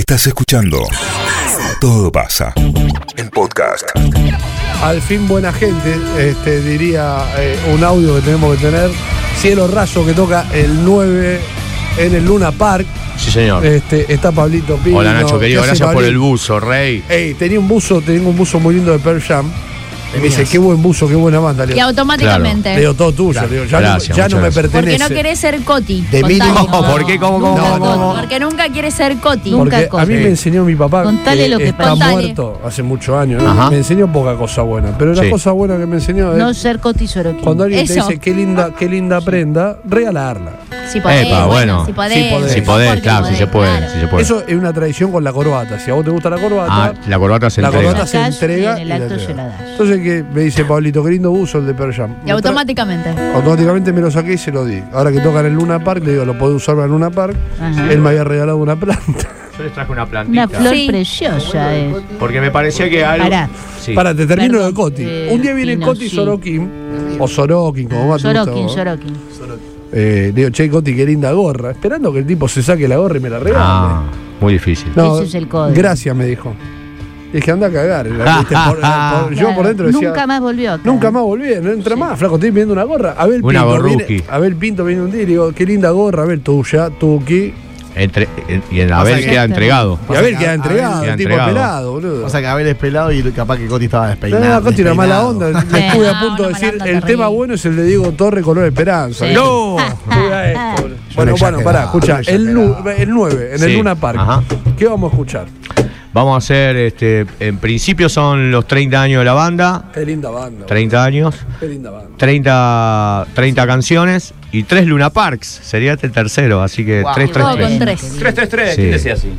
Estás escuchando Todo Pasa en podcast. Al fin buena gente, diría un audio que tenemos que tener. Cielo Raso que toca el 9 en el Luna Park. Sí, señor. Está Pablito Pino. Hola, Nacho, querido. Gracias por el buzo, rey. Tengo un buzo muy lindo de Pearl Jam. Me dice, qué buen buzo, qué buena banda. Y automáticamente. Le digo, todo tuyo. Claro. Digo, ya no me pertenece. Porque no querés ser Coti. De mí no. ¿Por qué? ¿Cómo? Porque nunca quieres ser Coti. Porque a mí me enseñó mi papá, Contale lo que está muerto hace muchos años, ¿no? Me enseñó poca cosa buena. Pero la cosa buena que me enseñó es... No ser Coti Sorokin. Cuando alguien te dice, qué linda prenda, regalarla. Si podés, bueno. Si podés, si se puede. Eso es una tradición con la corbata. Si a vos te gusta la corbata... la corbata se entrega. La corbata se entrega. En el acto se la das. Entonces, ¿qué? Me dice Pablito, qué lindo buzo el de Pearl Jam. Y automáticamente. Automáticamente me lo saqué y se lo di. Ahora que tocan en el Luna Park, le digo, lo puedo usar para el Luna Park. Ajá. Él me había regalado una planta. Yo les traje una plantita. Una flor preciosa es. Porque me parecía que algo... Pará, te termino lo de Coti. Un día viene Coti Sorokin, o Sorokin, como más te gusta. Sorokin. Digo, che, Coti, qué linda gorra. Esperando que el tipo se saque la gorra y me la regale. Muy difícil. No, ese es el código. Gracias, me dijo. Es que anda a cagar. Yo por dentro decía... Nunca más volvió acá. Nunca más volví, no entra más. Flaco, estoy viendo una gorra. Abel Pinto viene un día y digo, qué linda gorra, Abel, tuya, Tuki. Y en Abel queda entregado. Y Abel queda entregado, el tipo pelado, boludo. O sea que Abel es pelado y capaz que Coti estaba despeinado. No, Coti era mala onda. Le estuve a punto de decir, el tema bueno es el de Diego Torre, Color Esperanza. ¡No! Bueno, pará, escuchá. El 9, en el Luna Park. Ajá. ¿Qué vamos a escuchar? Vamos a hacer, en principio son los 30 años de la banda. Qué linda banda. 30 años. Qué linda banda. 30 canciones y 3 Luna Parks. Sería el tercero, así que 333. 333, ¿quién decía así?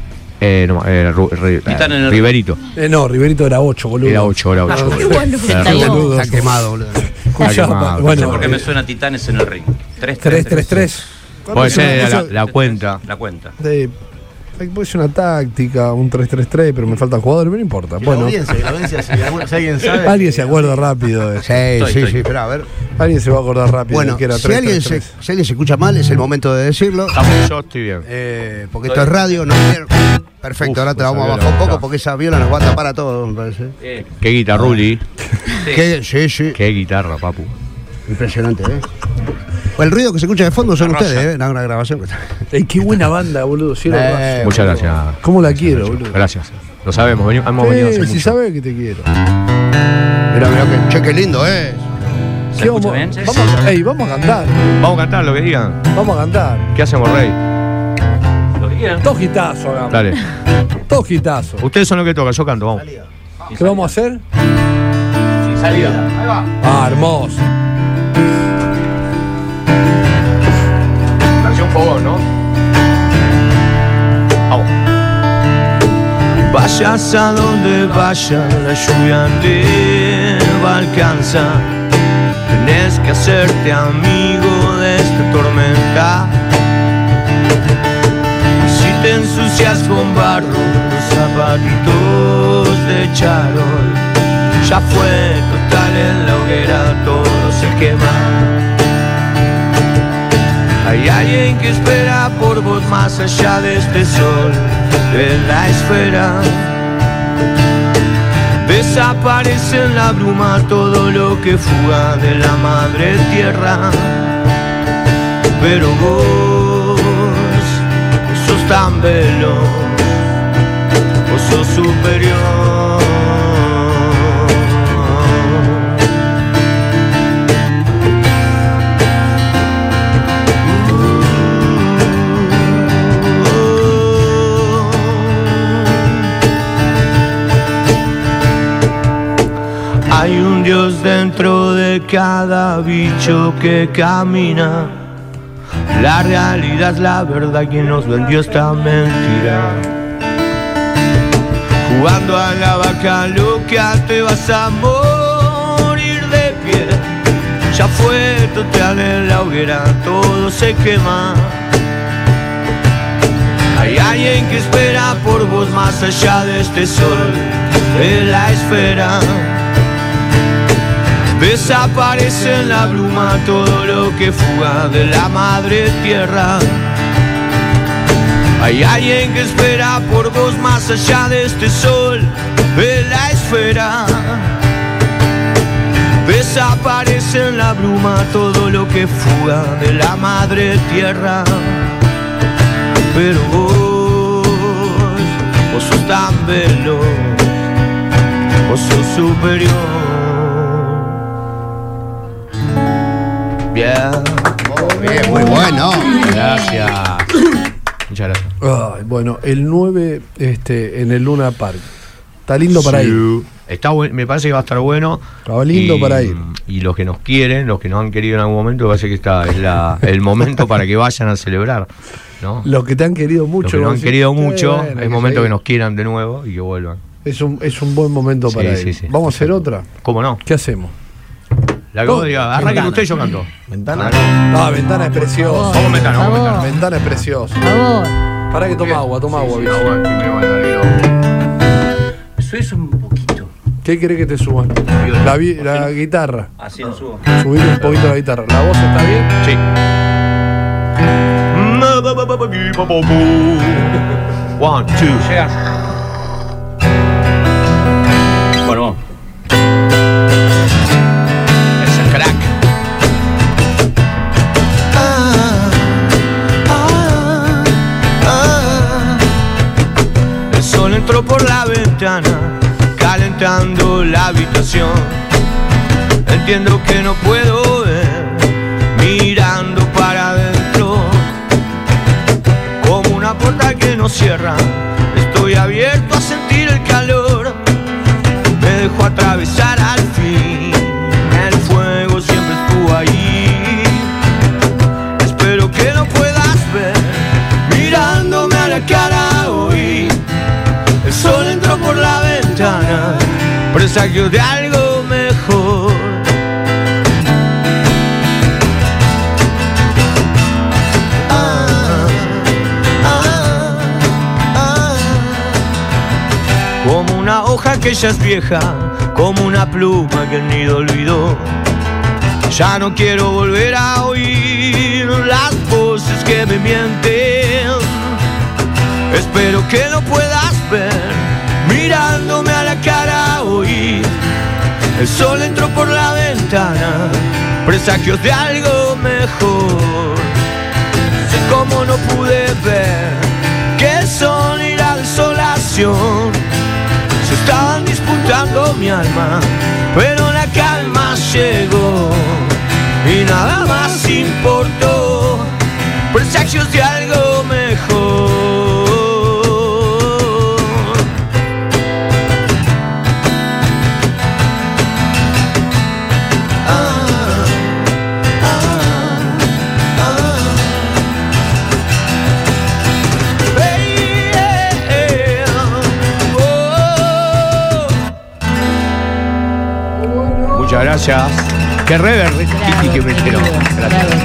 Riverito. No, Riverito era 8, boludo. Era 8. Está quemado, boludo. Bueno, porque me suena Titanes en el ring. 333. Puede ser la cuenta. La cuenta. Puede ser una táctica, un 3-3-3, pero me faltan jugadores, pero no importa. Bueno, la audiencia, si alguien sabe. Alguien se acuerda rápido. Sí, espera, a ver. Alguien se va a acordar rápido. Bueno, que era si alguien se escucha mal, es el momento de decirlo. Yo estoy bien. Porque esto es radio, no quiero. Perfecto, ahora te vamos a bajar un poco porque esa viola nos va a tapar a todos, me parece. Qué guitarruli. Sí. Qué guitarra, papu. Impresionante, El ruido que se escucha de fondo son ustedes, una grabación. Qué buena banda, boludo. Muchas gracias. ¿Cómo la quiero, boludo? Gracias. Lo sabemos, hemos venido hace mucho. Si sabes que te quiero. Mirá, qué lindo es. ¿Se escucha bien? Vamos a cantar. Vamos a cantar lo que digan. Vamos a cantar. ¿Qué hacemos, Rey? Lo que quieran. Dos hitazos, hagamos. Dale. Dos hitazos. Ustedes son los que tocan, yo canto, vamos. ¿Qué vamos a hacer? Sin salida. Ahí va. Hermoso. Versión fogón, ¿no? Vamos. Vayas a donde vaya, la lluvia te va a alcanzar. Tenés que hacerte amigo de esta tormenta. Y si te ensucias con barro, los zapatitos de charol, ya fue, total, en la hoguera todo se quema. Hay alguien que espera por vos más allá de este sol, de la esfera. Desaparece en la bruma todo lo que fuga de la madre tierra. Pero vos sos tan veloz, vos sos superior. Hay un Dios dentro de cada bicho que camina. La realidad es la verdad, quien nos vendió esta mentira. Jugando a la vaca loca te vas a morir de pie. Ya fue, total, en la hoguera todo se quema. Hay alguien que espera por vos más allá de este sol, de la esfera. Desaparece en la bruma todo lo que fuga de la madre tierra. Hay alguien que espera por vos más allá de este sol, de la esfera. Desaparece en la bruma todo lo que fuga de la madre tierra. Pero vos sos tan veloz, vos sos superior. Bien. Bien, muy bueno. Gracias. Muchas gracias. Ay, bueno, el 9 en el Luna Park. Está lindo para ir. Está me parece que va a estar bueno. Está lindo para ir. Y los que nos quieren, los que nos han querido en algún momento, me parece que es el momento para que vayan a celebrar, ¿no? Los que te han querido mucho. Los que nos han querido mucho, bueno, es momento que nos quieran de nuevo y que vuelvan. Es un buen momento para ir. Sí. ¿Vamos a hacer otra? ¿Cómo no? ¿Qué hacemos? La que vos digas, arranquen usted y yo canto. ¿Ventana? No, Ventana es precioso. Vamos Ventana, vamos Ventana. Ventana es precioso. Por favor. Pará que toma agua, bicho. Subís un poquito. ¿Qué querés que te suban? La guitarra. Así lo subo. Subir un poquito la guitarra. ¿La voz está bien? Sí. 1, 2. Llega. Bueno, vamos. Ese crack. El sol entró por la ventana, calentando la habitación. Entiendo que no puedo ver, mirando para adentro, como una puerta que no cierra. Estoy abierto a sentir el calor, me dejo atravesar al fin. El fuego siempre estuvo ahí. Espero que lo puedas ver, mirándome a la cara hoy. El sol entró por la ventana, presagio de algo mejor. Como una hoja que ya es vieja, como una pluma que el nido olvidó. Ya no quiero volver a oír las voces que me mienten. Espero que lo puedas ver, mirándome a la cara hoy. El sol entró por la ventana, presagios de algo mejor. Sé cómo no pude ver que el sol y la desolación se estaban disputando mi alma, pero la calma llegó y nada más importó. Presagios de algo mejor. Muchas gracias. Qué rever, Kiki, que me quiero. Gracias.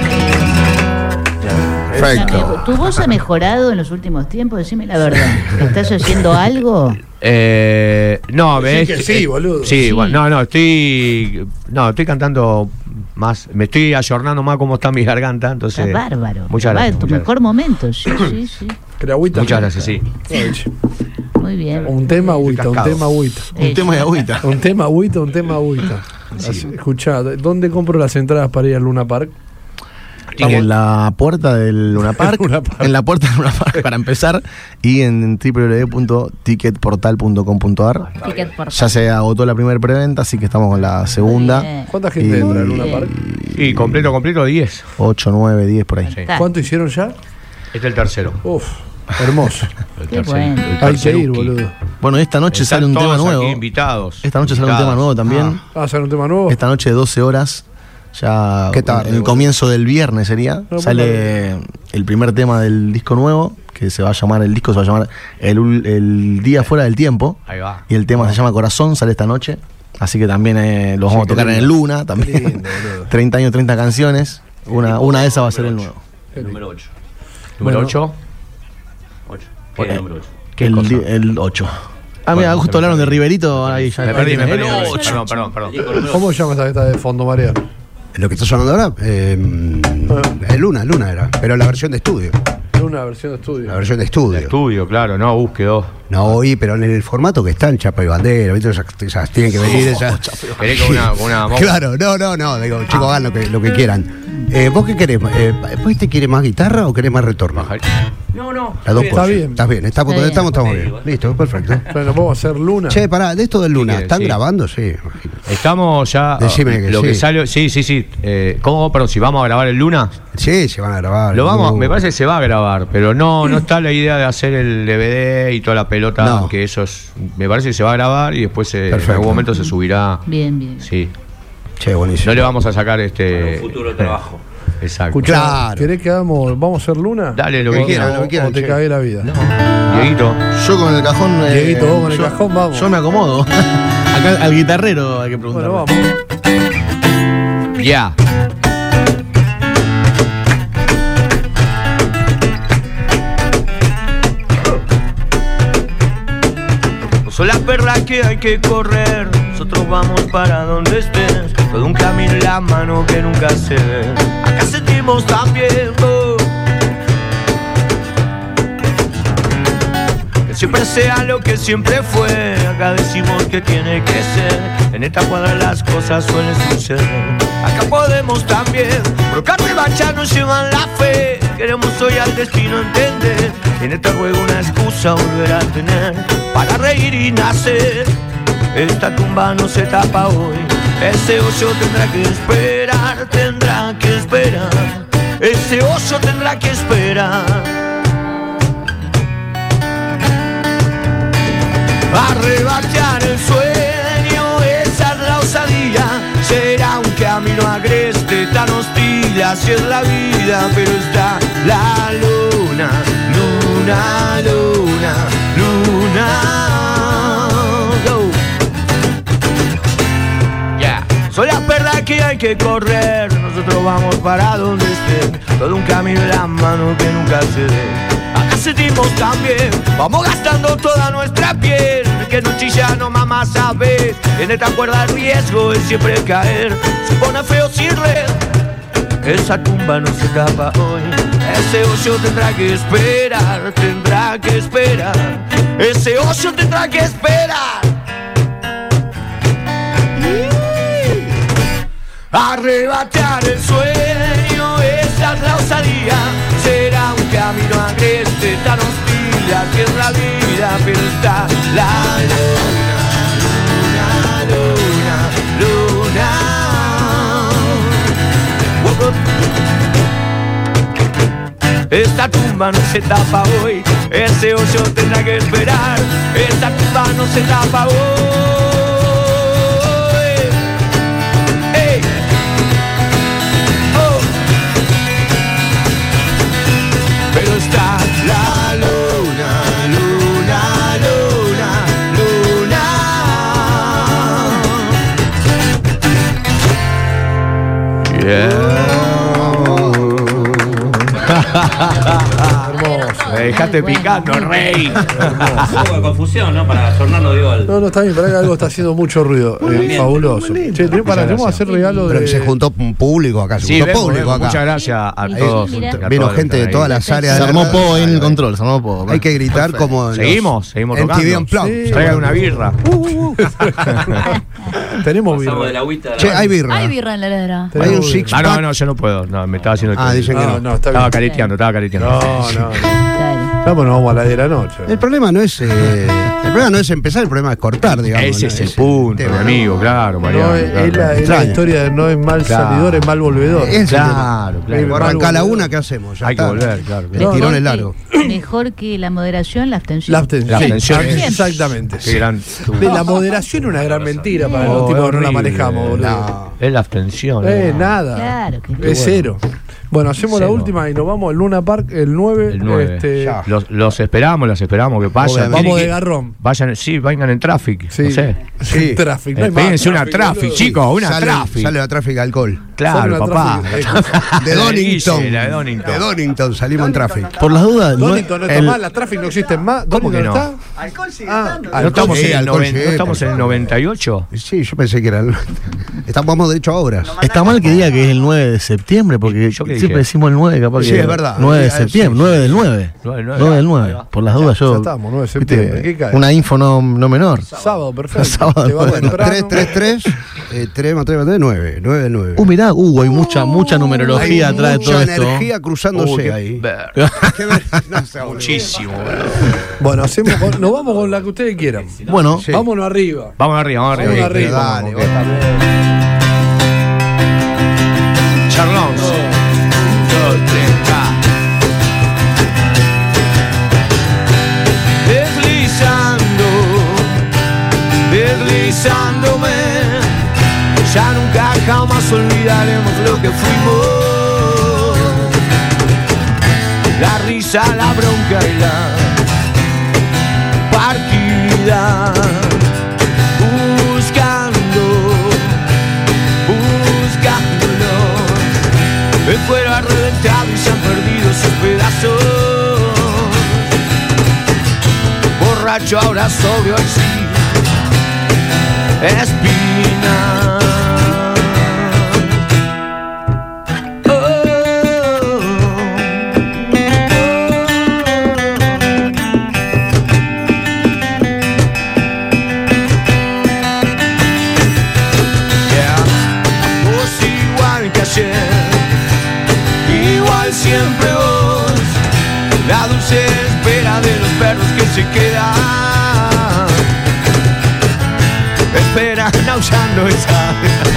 Perfecto. ¿Tu voz ha mejorado en los últimos tiempos? Decime la verdad. ¿Estás haciendo algo? No, ves. que sí, boludo. Sí, Sí. bueno, estoy cantando más, me estoy ayornando más cómo está mi garganta, entonces. Está bárbaro. Muchas gracias. Tu muchas mejor momento, sí. Agüita. Muchas gracias, sí. Muy bien. Un tema agüita. Un tema de agüita. Un tema agüita. Escuchá, ¿dónde compro las entradas para ir al Luna Park? En la puerta del Luna Park, en la puerta del Luna Park para empezar, y en www.ticketportal.com.ar. Ya se agotó la primera preventa, así que estamos con la segunda. ¿Cuánta gente entra al Luna Park? Y completo 10. 8, 9, 10 por ahí. Sí. ¿Cuánto hicieron ya? Este es el tercero. Uf, hermoso. Qué bueno. Hay que ir, boludo. Bueno, esta noche Están sale un tema todos nuevo. aquí invitados. Esta noche sale un tema nuevo también. ¿Va a hacer un tema nuevo? Esta noche 12 horas. Ya Qué tarde, en el boludo. comienzo del viernes sería. No, Sale el primer tema del disco nuevo, que se va a llamar, el disco se va a llamar El Día Fuera del Tiempo. Ahí va. Y el tema se llama Corazón, sale esta noche. Así que también lo vamos a tocar en el Luna también. Lindo, boludo. 30 años, 30 canciones. Una de esas va a ser el nuevo. El número 8. Número Bueno. 8. 8. ¿Qué es el número 8? ¿Qué cosa? El 8. Ah, mira, Bueno, justo me hablaron de perdí. Riverito. Ahí ya Me perdí. El Perdón. ¿Cómo se llama esta de fondo, María? Lo que está sonando ahora, el Luna era, pero la versión de estudio. Luna, versión de estudio. La versión de estudio. Estudio, claro, no, quedó. No, oí, pero en el formato que está en Chapa y Bandera, ¿viste? Esas tienen que venir esas. Querés con una Claro, no, digo, chicos, hagan lo que quieran. ¿Vos qué querés? ¿Vos te querés más guitarra o querés más retorno? No. Las dos Bien. cosas. bien. Estás bien, estamos bien. Listo, perfecto. Bueno, podemos hacer Luna. Che, pará, de esto del Luna, quiere ¿están decir? grabando? Sí, imagino. Estamos ya. Decime que lo sí. que sale. Sí. ¿Cómo? Perdón, si vamos a grabar el Luna. Sí, se van a grabar. Me parece que se va a grabar, pero no está la idea de hacer el DVD y toda la pelota, No. que eso es. Me parece que se va a grabar y después en Perfecto. algún momento se subirá. Bien. Sí. Che, buenísimo. No le vamos a sacar Para un futuro trabajo. Exacto. Escuchá, Claro. ¿querés que vamos a hacer Luna? Dale, lo que quieran, lo que quieran, O te che. cagué la vida. Dieguito. Yo con el cajón. Dieguito, vos con el yo- cajón, vamos. Yo me acomodo. Acá al guitarrero hay que preguntar. Bueno, vamos. Ya. Soy la perra que hay que correr, nosotros vamos para donde estés. Todo un camino en la mano que nunca se ve. Acá sentimos también que siempre sea lo que siempre fue. Acá decimos que tiene que ser. En esta cuadra las cosas suelen suceder. Acá podemos también brocar revancha, nos llevan la fe. Queremos hoy al destino entender. En este juego una excusa volver a tener para reír y nacer. Esta tumba no se tapa hoy. Ese oso tendrá que esperar, tendrá que esperar. Ese oso tendrá que esperar. Arrebatar el sueño, esa es la osadía. Será un camino agreste, tan hostil, así es la vida. Pero está la luna, luna, luna, luna. Go. Yeah. Soy la perra que hay que correr, nosotros vamos para donde esté. Todo un camino en la mano que nunca se ve. Acá sentimos también, vamos gastando toda nuestra piel. Que no chilla, no mamá sabe. En esta cuerda el riesgo es siempre caer. Se pone feo sin red. Esa tumba no se tapa hoy. Ese oso tendrá que esperar, tendrá que esperar. Ese oso tendrá que esperar. Arrebatar el sueño, esa es la osadía. Será un camino agreste, tan hostil, así es la vida. Pero está la luna, luna, luna, luna. Esta tumba no se tapa hoy. Ese hoyo tendrá que esperar. Esta tumba no se tapa hoy. Pero está la luna, luna, luna, luna. Hermoso. Me dejaste picando, rey. Un poco de confusión, ¿no? Para tornarlo, digo, al. No, está bien, para que algo está haciendo mucho ruido. Fabuloso. Che, tenemos que hacer regalo Pero de. que se juntó un público acá, se Sí, juntó vemos, público vemos. acá. Muchas gracias a Sí, todos. mira. a Vino todos gente de los que todas están las áreas. Se de armó la- poco ahí en el control, se armó poco. Hay que gritar como. en Seguimos en tocando. TV Unplugged. Sí. Traigan una birra. Tenemos Pasamos de birra. la agüita a la Che, hay birra. Hay birra en la heladera. Hay un Tenemos six Ah, pack. no, yo no puedo. No, me estaba haciendo. Ah, dicen que no. No, está Estaba bien. careteando. No, no. Claro. No, pues nos vamos a la de la noche. El problema no es empezar, el problema es cortar, digamos. Ese ¿no? es el Ese punto, tema, mi ¿no? amigo, claro, Mariano. No, es claro. la Extraño. historia de no es mal Claro. salidor, es mal volvedor. Ese es el tema. Claro, claro. Arranca la volvedor. una, ¿qué hacemos? Ya Hay que está. volver, claro. El No, tirón no, es largo. Mejor que la moderación, la abstención. La abstención. La abstención Sí, es- exactamente. Qué gran. La moderación es una gran mentira para los Oh, tipos que no la horrible. manejamos, boludo. No. Es la abstención. Nada. Claro, que Es cero. Bueno, hacemos la Cero. última y nos vamos al Luna Park el 9. El 9. Ya. Los esperamos, las esperamos que vayan. Obviamente. Vamos Miren de que garrón. Vayan, sí, vengan en traffic. Sí. No sé. Sí. Traffic. No hay más Péguense una traffic, traffic, boludo. chicos, una traffic. Sale la tráfico de alcohol. Claro, Sale una papá. traffic. De La Donington. Guille, la de Donington. De Donington salimos en tráfico. Por las dudas, Donington no está el- más, la traffic no existe más. ¿Cómo que ¿Donington no? está? Alcohol sigue Ah, estando. ¿No estamos, Sí, en, el alcohol, noven- sí, ¿no estamos en el 98? Sí, yo pensé que era. Vamos derecho a obras. Está mal que diga que es el 9 de septiembre, porque Yo qué Siempre decimos el 9, capaz que. Sí, es verdad. 9 de Sí, septiembre, sí, 9 del 9. 9 del 9. Por las dudas yo. Ya estamos, 9 de septiembre. ¿Qué cae? Una info no menor. Sábado, perfecto. Sábado, Te vas bueno, temprano. 3, 3 más 3 más 3, 9. 9 del 9. Mirá, hay mucha numerología Hay atrás de todo mucha esto. energía cruzándose ahí. Qué ver- no sé, boludo. Muchísimo, boludo. Bueno, nos vamos con la que ustedes quieran. Bueno, Sí. Vámonos arriba. Vamos arriba, vamos Vámonos arriba. arriba. Dale, Charlons. Deslizándome, ya nunca jamás olvidaremos lo que fuimos. La risa, la bronca y la partida. Buscándonos, el fuego ha reventado y se han perdido sus pedazos. Borracho, ahora sobrio, así espina. Vos igual que ayer, igual siempre vos, la dulce espera de los perros que se quedan. Esperan aullando esa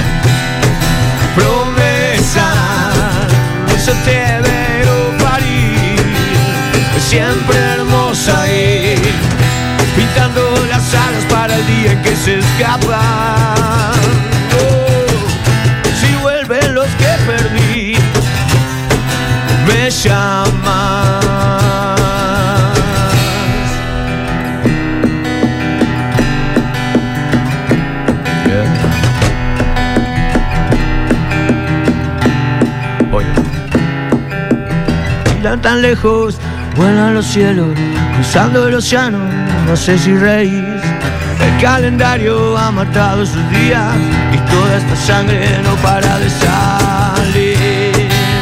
promesa. Yo te veo parir, siempre hermosa y pintando las alas para el día en que se escapan. Oh, si vuelven los que perdí, me llaman. Tan lejos, vuelan los cielos, cruzando el océano, no sé si reís. El calendario ha matado sus días y toda esta sangre no para de salir.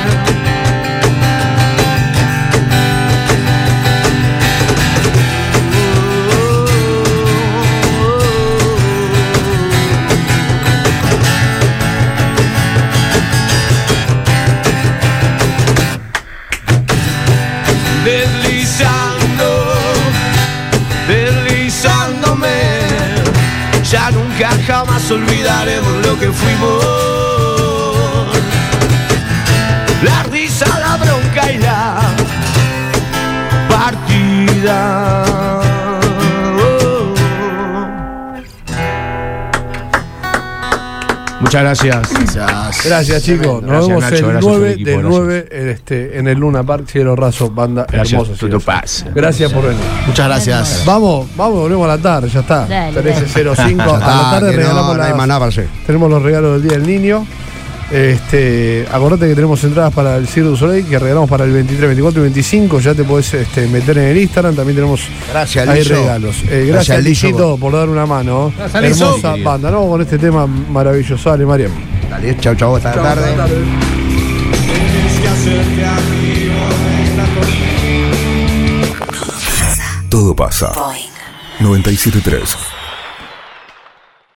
Deslizándome, ya nunca jamás olvidaremos lo que fuimos. La risa, la bronca y la partida. Muchas gracias. Gracias, chicos. Nos Gracias, vemos Nacho, el gracias, 9 todo el equipo, del gracias. 9 en el Luna Park, Cielo Raso, banda Gracias, hermosa. Tuto Paz. Gracias por venir. muchas gracias. Vamos, volvemos a la tarde, ya está. Dale, 13:05. A la tarde que regalamos no hay más nada para hacer. tenemos los regalos del Día del Niño. Acordate que tenemos entradas para el Cirque du Soleil que regalamos para el 23, 24 y 25. Ya te podés meter en el Instagram. También tenemos Gracias, ahí Lizo. regalos. Gracias, Lizo. Lichito, por dar una mano. Gracias, Lizo. Hermosa banda, ¿no? Con este tema maravilloso. Dale, Mariam. Dale, chau, hasta la tarde. Todo pasa. 97.3